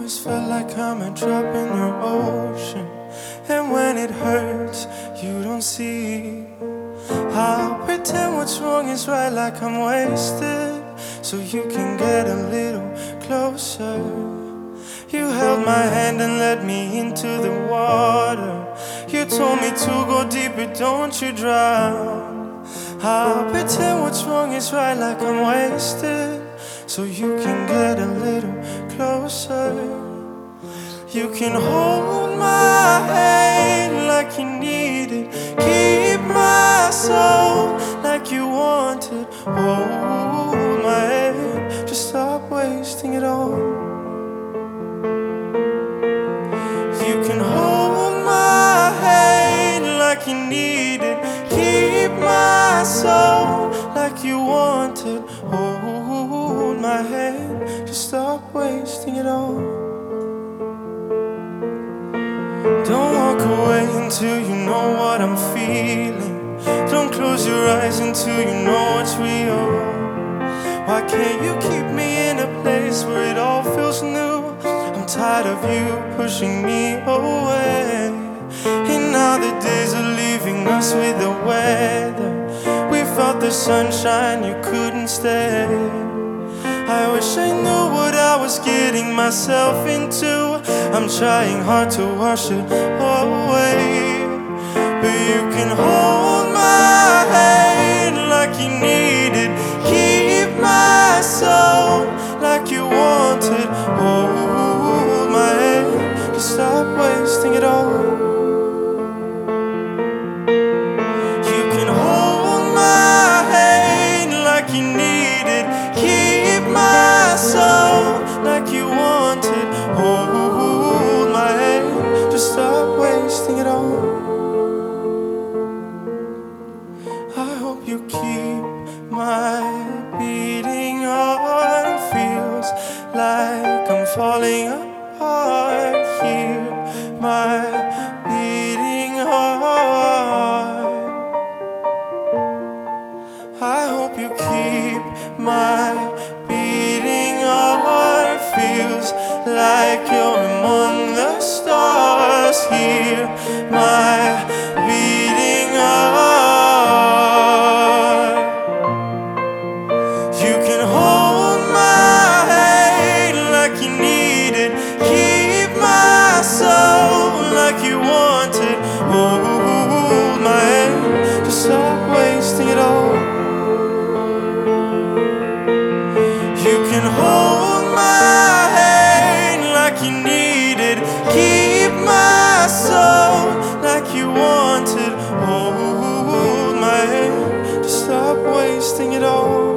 always felt like I'm a drop in your ocean, and when it hurts, you don't see. I'll pretend what's wrong is right, like I'm wasted, so you can get a little closer. You held my hand and led me into the water. You told me to go deeper, don't you drown. I'll pretend what's wrong is right, like I'm wasted, so you can get a little closer. You can hold my hand like you need it, keep my soul like you want it. Hold my hand, just stop wasting it all. You can hold my hand like you need it, keep my soul like you want it. Hold my hand, just stop wasting it all. Don't walk away until you know what I'm feeling. Don't close your eyes until you know what's real. Why can't you keep me in a place where it all feels new? I'm tired of you pushing me away, and now the days are leaving us with the weather. We felt the sunshine, you couldn't stay. I wish I knew what I was getting myself into. I'm trying hard to wash it away, but you can hold my hand like you need it, keep my soul like you want it. Hold my hand, just stop wasting it all. You can hold my hand like you need it, keep my soul like you want it. Hold my hand, just stop wasting it all. I hope you keep my beating heart. Feels like I'm falling apart here. My beating heart. I hope you keep my beating heart. Feels like you're among the stars here. My beating heart. You can hold my hand like you need it, keep my soul like you want it. Hold my hand, just stop wasting it all. You can hold my hand like you need it, keep my soul like you want it. Hold my hand, just stop wasting it all.